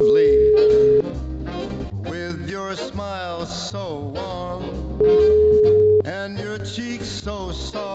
lovely, with your smile so warm and your cheeks so soft.